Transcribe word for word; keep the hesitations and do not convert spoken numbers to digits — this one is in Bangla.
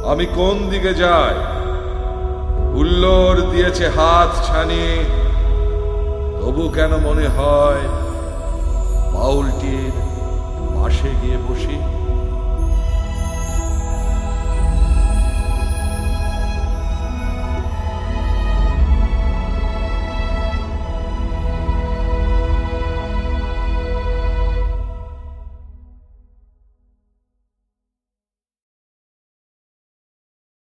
আমি কোন দিকে যাই? হুল্লোড় দিয়েছে হাত ছানি, তবু কেন মনে হয় বাউলটির পাশে গিয়ে বসি।